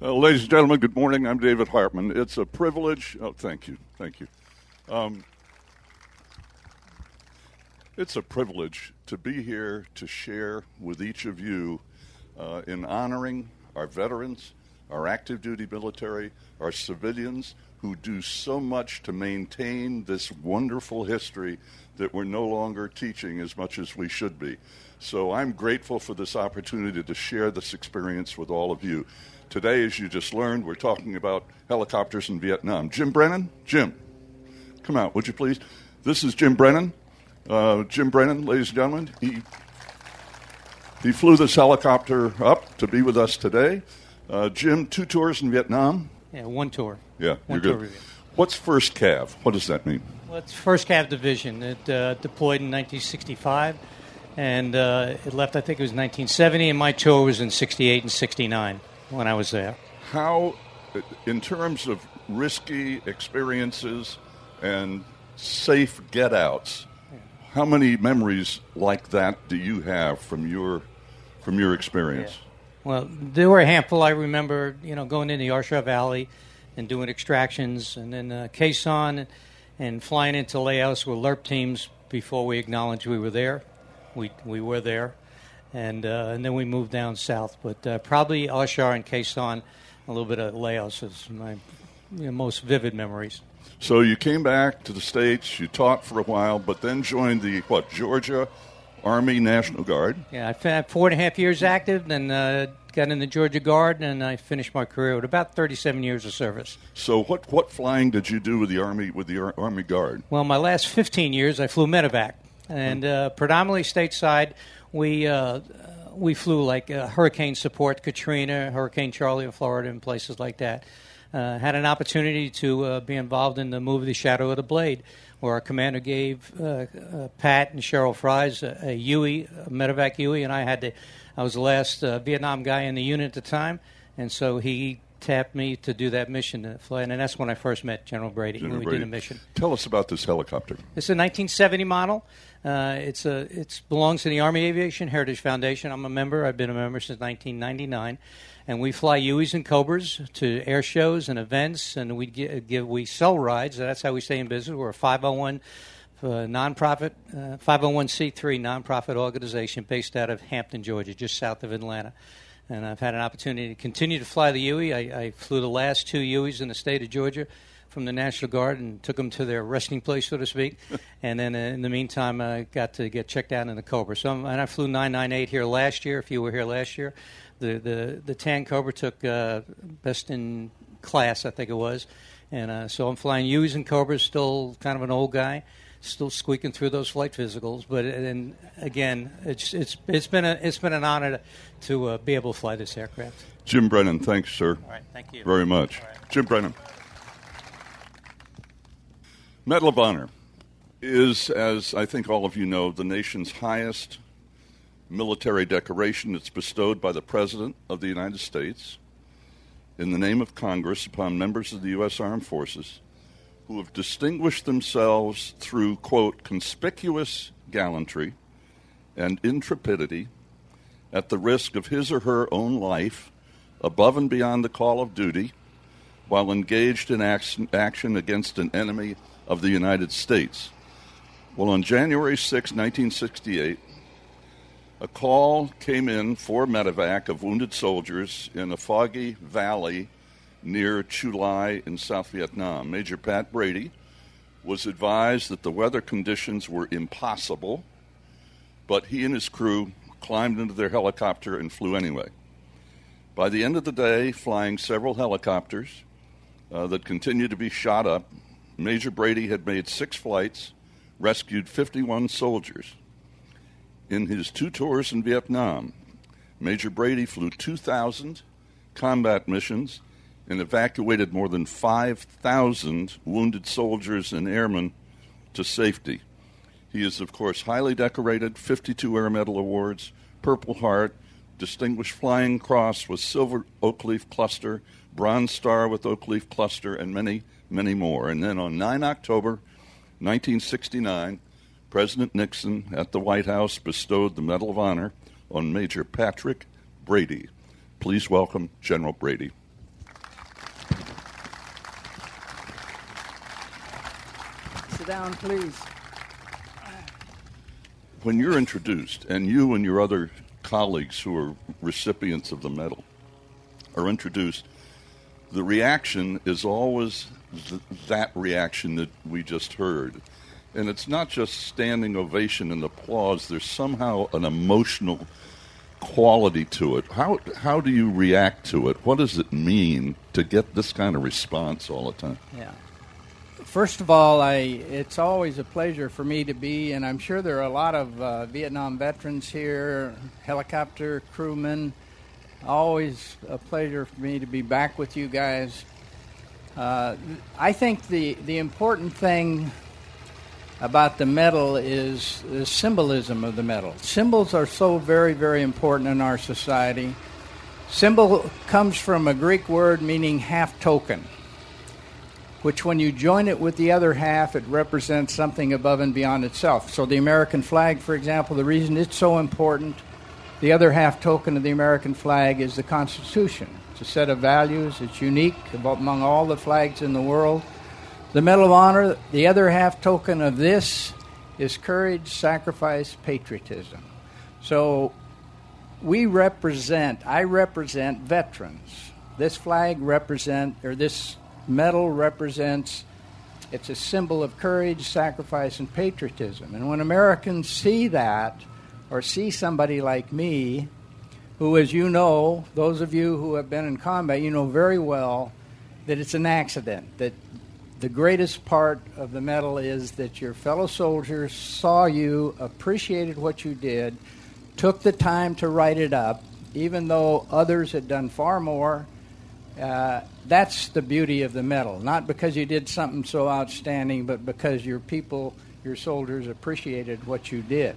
Ladies and gentlemen, good morning. I'm David Hartman. It's a privilege. Oh, thank you. It's a privilege to be here to share with each of you in honoring our veterans, our active duty military, our civilians who do so much to maintain this wonderful history that we're no longer teaching as much as we should be. So I'm grateful for this opportunity to share this experience with all of you. Today, as you just learned, we're talking about helicopters in Vietnam. Jim Brennan? Jim, come out, would you please? This is Jim Brennan. Jim Brennan, ladies and gentlemen, he flew this helicopter up to be with us today. Jim, 2 tours in Vietnam? Yeah, 1 tour. Yeah, you're good. What's 1st Cav? What does that mean? Well, it's 1st Cav Division. It deployed in 1965, and it left, I think it was 1970, and my tour was in 68 and 69 when I was there. How, in terms of risky experiences and safe get-outs, how many memories like that do you have from your experience? Yeah. Well, there were a handful. I remember, going in the Arsha Valley and doing extractions, and then Khe Sanh and flying into layouts with LRP teams before we acknowledged we were there. We were there, and then we moved down south. But probably Arsha and Khe Sanh, a little bit of layouts is my most vivid memories. So you came back to the States, you taught for a while, but then joined the, Georgia Army National Guard? Yeah, I had 4.5 years active, then got in the Georgia Guard, and I finished my career with about 37 years of service. So what flying did you do with the Army Guard? Well, my last 15 years, I flew medevac, and predominantly stateside. We flew like hurricane support, Katrina, Hurricane Charlie in Florida, and places like that. Had an opportunity to be involved in the movie The Shadow of the Blade, where our commander gave Pat and Cheryl Fries a Huey, a medevac Huey, and I was the last Vietnam guy in the unit at the time, and so he tapped me to do that mission to fly, and that's when I first met General Brady when we did a mission. Tell us about this helicopter. It's a 1970 model. It belongs to the Army Aviation Heritage Foundation. I'm a member. I've been a member since 1999. And we fly Hueys and Cobras to air shows and events, and we sell rides. That's how we stay in business. We're a 501 nonprofit, 501c3 nonprofit organization based out of Hampton, Georgia, just south of Atlanta. And I've had an opportunity to continue to fly the Huey. I flew the last 2 Hueys in the state of Georgia from the National Guard and took them to their resting place, so to speak. And then in the meantime, I got to get checked out in the Cobra. And I flew 998 here last year, if you were here last year. The Tan Cobra took best in class, I think it was. And so I'm flying Hueys and Cobras, still kind of an old guy, still squeaking through those flight physicals. But and again, it's been an honor to be able to fly this aircraft. Jim Brennan, thanks, sir. All right, thank you very much. Right. Jim Brennan. Medal of Honor is, as I think all of you know, the nation's highest military decoration. It's bestowed by the President of the United States in the name of Congress upon members of the U.S. Armed Forces who have distinguished themselves through, quote, conspicuous gallantry and intrepidity at the risk of his or her own life above and beyond the call of duty while engaged in action against an enemy of the United States. Well, on January 6, 1968, a call came in for medevac of wounded soldiers in a foggy valley near Chu Lai in South Vietnam. Major Pat Brady was advised that the weather conditions were impossible, but he and his crew climbed into their helicopter and flew anyway. By the end of the day, flying several helicopters that continued to be shot up, Major Brady had made 6 flights, rescued 51 soldiers. In his 2 tours in Vietnam, Major Brady flew 2,000 combat missions and evacuated more than 5,000 wounded soldiers and airmen to safety. He is, of course, highly decorated, 52 Air Medal Awards, Purple Heart, Distinguished Flying Cross with Silver Oak Leaf Cluster, Bronze Star with Oak Leaf Cluster, and many, many more. And then on 9 October 1969, President Nixon at the White House bestowed the Medal of Honor on Major Patrick Brady. Please welcome General Brady. down, please. When you're introduced, and you and your other colleagues who are recipients of the medal are introduced, the reaction is always that reaction that we just heard. And it's not just standing ovation and applause. There's somehow an emotional quality to it. How do you react to it? What does it mean to get this kind of response all the time? Yeah. First of all, it's always a pleasure for me to be, and I'm sure there are a lot of Vietnam veterans here, helicopter crewmen. Always a pleasure for me to be back with you guys. I think the important thing about the medal is the symbolism of the medal. Symbols are so very, very important in our society. Symbol comes from a Greek word meaning half token, which when you join it with the other half, it represents something above and beyond itself. So the American flag, for example, the reason it's so important, the other half token of the American flag is the Constitution. It's a set of values. It's unique among all the flags in the world. The Medal of Honor, the other half token of this is courage, sacrifice, patriotism. So I represent veterans. This medal represents, it's a symbol of courage, sacrifice, and patriotism. And when Americans see that, or see somebody like me, who, as you know, those of you who have been in combat, you know very well that it's an accident, that the greatest part of the medal is that your fellow soldiers saw you, appreciated what you did, took the time to write it up, even though others had done far more. That's the beauty of the medal, not because you did something so outstanding, but because your people, your soldiers, appreciated what you did.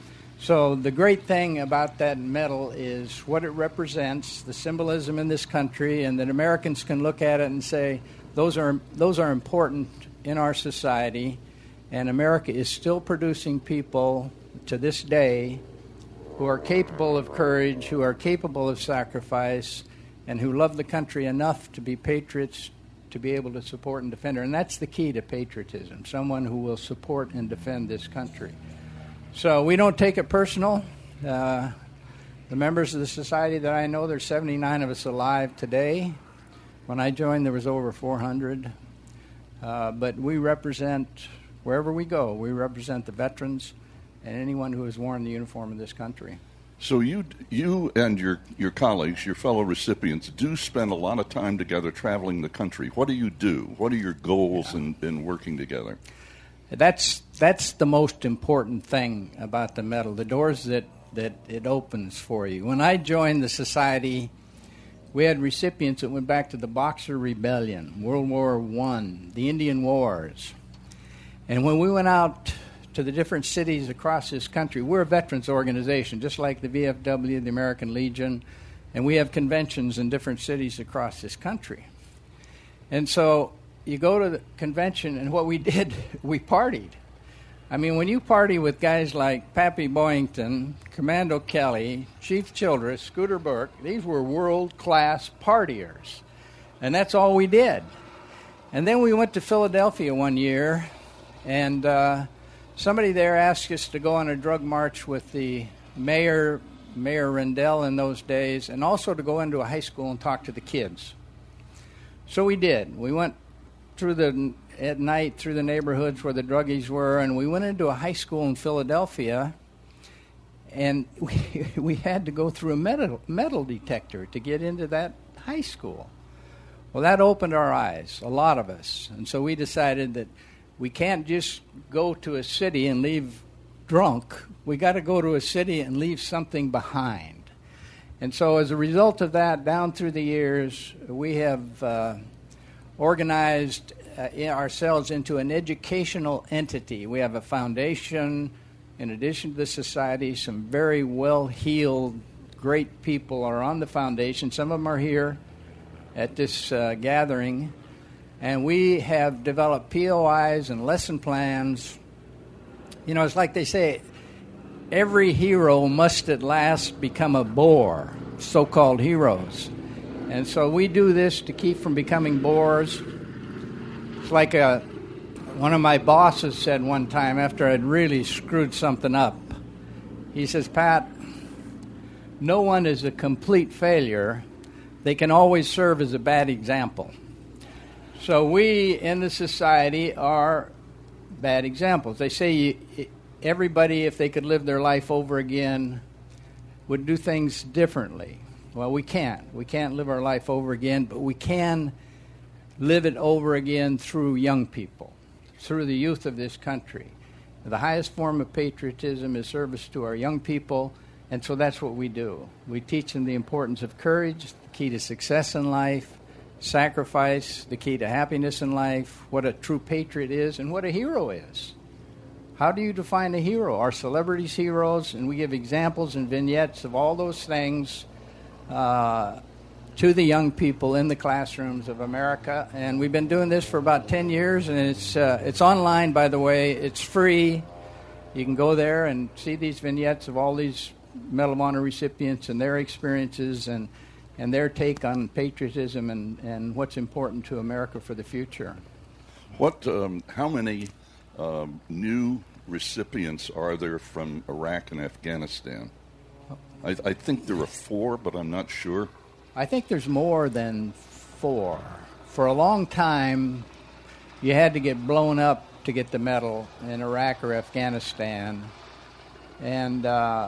So the great thing about that medal is what it represents, the symbolism in this country, and that Americans can look at it and say, those are important in our society, and America is still producing people to this day who are capable of courage, who are capable of sacrifice, and who love the country enough to be patriots, to be able to support and defend her. And that's the key to patriotism, someone who will support and defend this country. So we don't take it personal. The members of the society that I know, there's 79 of us alive today. When I joined, there was over 400. But we represent, wherever we go, we represent the veterans and anyone who has worn the uniform of this country. So you and your colleagues, your fellow recipients, do spend a lot of time together traveling the country. What do you do? What are your goals in working together? That's the most important thing about the medal, the doors that it opens for you. When I joined the society, we had recipients that went back to the Boxer Rebellion, World War I, the Indian Wars. And when we went out to the different cities across this country, we're a veterans organization, just like the VFW, the American Legion, and we have conventions in different cities across this country. And so you go to the convention, and what we did, we partied. I mean, when you party with guys like Pappy Boyington, Commando Kelly, Chief Childress, Scooter Burke, these were world-class partiers. And that's all we did. And then we went to Philadelphia one year, and somebody there asked us to go on a drug march with the Mayor Rendell in those days, and also to go into a high school and talk to the kids. So we did. We went at night through the neighborhoods where the druggies were, and we went into a high school in Philadelphia, and we had to go through a metal detector to get into that high school. Well, that opened our eyes, a lot of us, and so we decided that we can't just go to a city and leave drunk. We got to go to a city and leave something behind. And so as a result of that, down through the years, we have organized ourselves into an educational entity. We have a foundation. In addition to the society, some very well-heeled, great people are on the foundation. Some of them are here at this gathering. And we have developed POIs and lesson plans. You know, it's like they say, every hero must at last become a bore, so-called heroes. And so we do this to keep from becoming bores. It's like a One of my bosses said one time after I'd really screwed something up, he says, Pat, no one is a complete failure. They can always serve as a bad example. So we in the society are bad examples. They say everybody, if they could live their life over again, would do things differently. Well, we can't. We can't live our life over again, but we can live it over again through young people, through the youth of this country. The highest form of patriotism is service to our young people, and so that's what we do. We teach them the importance of courage, the key to success in life, sacrifice, the key to happiness in life, what a true patriot is, and what a hero is. How do you define a hero? Are celebrities heroes? And we give examples and vignettes of all those things to the young people in the classrooms of America. And we've been doing this for about 10 years, and it's online, by the way. It's free. You can go there and see these vignettes of all these Medal of Honor recipients and their experiences and their take on patriotism and what's important to America for the future. How many new recipients are there from Iraq and Afghanistan? I think there are 4, but I'm not sure. I think there's more than 4. For a long time, you had to get blown up to get the medal in Iraq or Afghanistan. And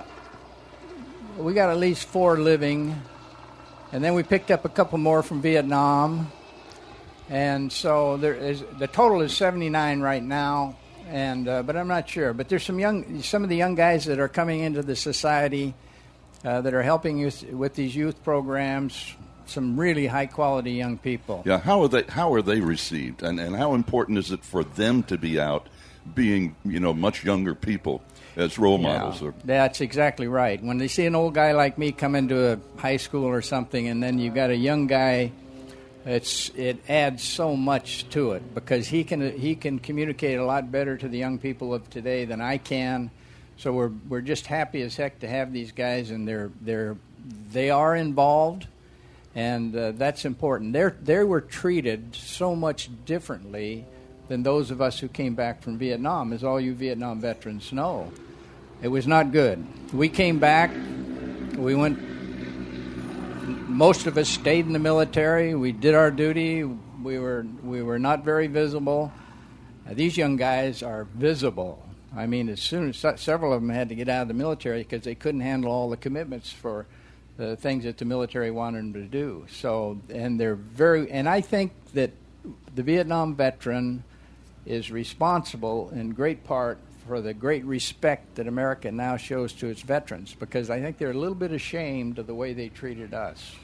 we got at least 4 living. And then we picked up a couple more from Vietnam. And so the total is 79 right now. And but I'm not sure. But there's some of the young guys that are coming into the society that are helping us with these youth programs. Some really high quality young people. Yeah, how are they received, and how important is it for them to be out, being much younger people as role models? That's exactly right. When they see an old guy like me come into a high school or something, and then you've got a young guy. It adds so much to it because he can communicate a lot better to the young people of today than I can. So we're just happy as heck to have these guys, and they are involved, and that's important. They were treated so much differently than those of us who came back from Vietnam, as all you Vietnam veterans know. It was not good. We came back. We went. Most of us stayed in the military. We did our duty. We were not very visible. These young guys are visible. I mean, as soon as several of them had to get out of the military because they couldn't handle all the commitments for the things that the military wanted them to do. So, and I think that the Vietnam veteran is responsible in great part for the great respect that America now shows to its veterans, because I think they're a little bit ashamed of the way they treated us.